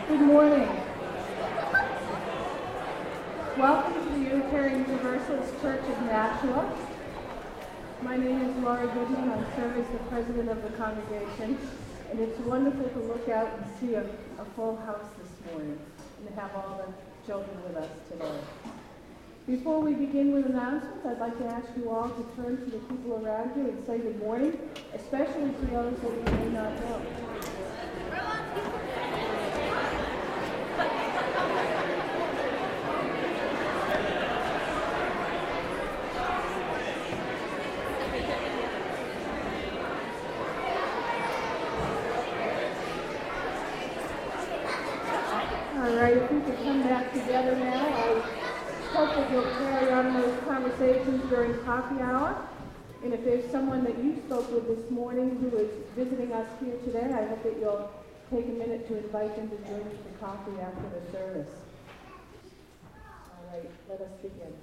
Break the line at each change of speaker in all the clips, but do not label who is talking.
Good morning. Welcome to the Unitarian Universalist Church of Nashua. My name is Laura Goodman. I serve as the president of the congregation, and it's wonderful to look out and see a full house this morning and to have all the children with us today. Before we begin with announcements, I'd like to ask you all to turn to the people around you and say good morning, especially to those that you may not know. All right, if we could come back together now, I hope that you'll carry on those conversations during coffee hour. And if there's someone that you spoke with this morning who is visiting us here today, I hope that you'll take a minute to invite them to join you for coffee after the service. All right, let us begin.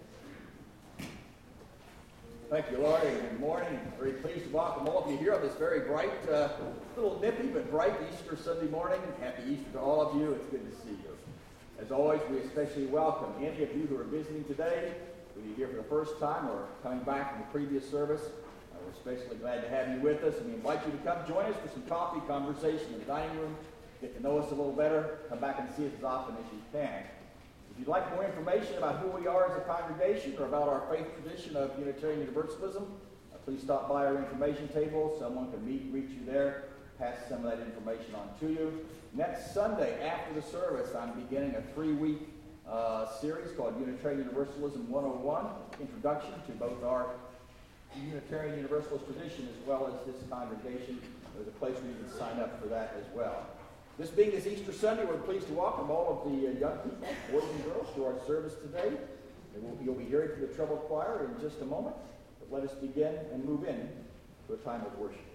Thank you, Laurie. Good morning. Very pleased to welcome all of you here on this very bright, little nippy but bright Easter Sunday morning. Happy Easter to all of you. It's good to see you. As always, we especially welcome any of you who are visiting today, whether you're here for the first time or coming back from the previous service. We're especially glad to have you with us, and we invite you to come join us for some coffee, conversation in the dining room, get to know us a little better, come back and see us as often as you can. If you'd like more information about who we are as a congregation or about our faith tradition of Unitarian Universalism, please stop by our information table. Someone can reach you there, pass some of that information on to you. Next Sunday after the service, I'm beginning a 3-week series called Unitarian Universalism 101, Introduction to both our Unitarian Universalist tradition as well as this congregation. There's a place where you can sign up for that as well. This being this Easter Sunday, we're pleased to welcome all of the young people, boys and girls, to our service today. You'll be hearing from the treble choir in just a moment, but let us begin and move in to a time of worship.